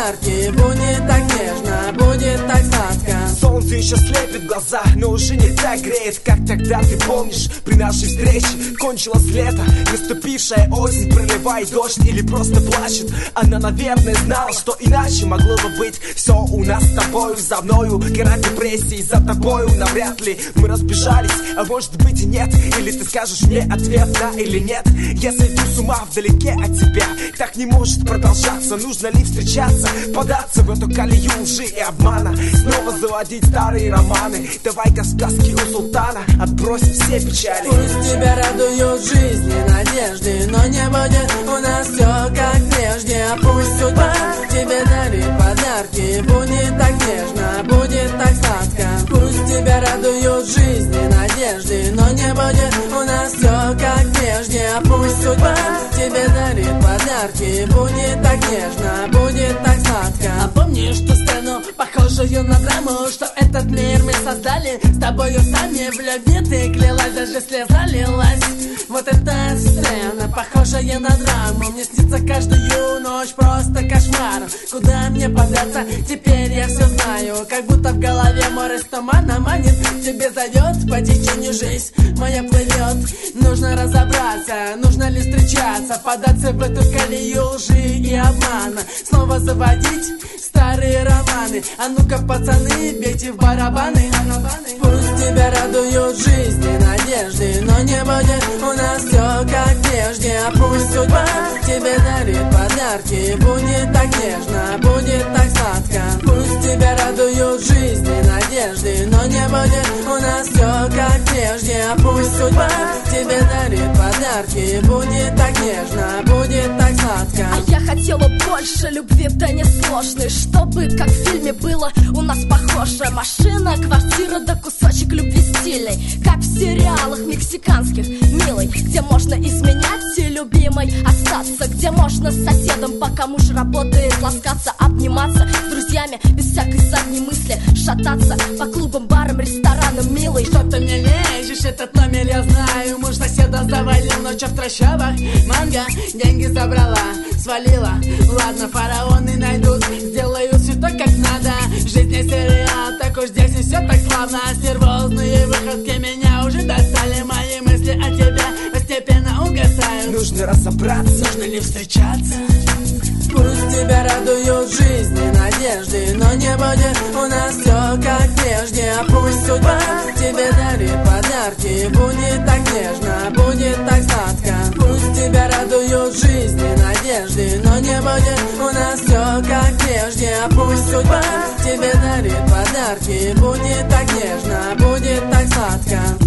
подарки. Будет так нежно, будет так сладко. Солнце еще слепит глаза, но уже не так греет, как тогда, ты помнишь, при нашей встрече. Кончилось лето, наступившая осень проливает дождь или просто плачет. Она, наверное, знала, что иначе могло бы быть. Все у нас с тобою, за мною гора депрессии, за тобою навряд ли мы разбежались, а может быть и нет. Или ты скажешь мне ответ да или нет. Я сойду с ума вдалеке от тебя, так не может продолжаться. Нужно ли встречаться, податься в эту колею лжи и обмана, снова заводить старые романы? Давай-ка сказки у султана, отбросим все печали. Пусть тебя радуют жизни, надежды, но не будет у нас все как прежде. А пусть судьба тебе дарит подарки. Будет так нежно, будет так сладко. Пусть тебя радуют жизни, надежды, но не будет у нас все как прежде. А пусть судьба тебе дарит подарки. Будет так нежно, будет так сладко. А помнишь ту сцену, похожую на драму, что этот мир мы создали с тобою сами? В любви ты клялась, даже слеза лилась. Вот эта сцена, похожая на драму, мне снится каждую ночь просто кошмар. Куда мне податься, теперь я все знаю. Как будто в голове море с тумана манит. Тебе зовет по течению жизнь моя плывет. Нужно разобраться, нужно ли встречаться, податься в эту колею лжи и обмана, снова заводить старые романы. А ну-ка, пацаны, бейте в барабаны. Пусть тебя радуют жизни, надежды, но не будет у нас все как прежде. А пусть судьба тебе дарит подарки. Будет так нежно, будет так сладко. Пусть тебя радуют жизни, надежды, но не будет у нас все как прежде. А пусть судьба тебе дарит подарки. Будет так нежно, будет так сладко. А я хотела больше любви, да не сложной, чтобы как в фильме было у нас похоже. Машина, квартира, да кусочек любви стильной, как в сериалах мексиканских, милый, где можно изменять и любимой остаться, где можно с соседом, пока муж работает, ласкаться, обниматься с друзьями без всякой задней мысли, шататься по клубам, барам, ресторанам, милый. Что ты мне лезешь, этот номер я знаю. Муж соседа завалил ночью в трущобах. Манго деньги забрала, свалила. Ладно, фараоны найдут, сделаю все так, как надо. Жизнь не сериал, так уж здесь не все так славно. Стервозные выходки меня уже достали. Мои мысли о тебе постепенно угасают. Нужно разобраться, нужно ли встречаться. Пусть тебя радуют жизни, надежды, но не будет у нас все как прежде. А пусть судьба тебе дарит подарки. Будет так нежно, будет так сладко. Пусть тебя радуют жизни, надежды, но не будет у нас все как прежде. А пусть судьба тебе дарит подарки. Будет так нежно, будет так сладко.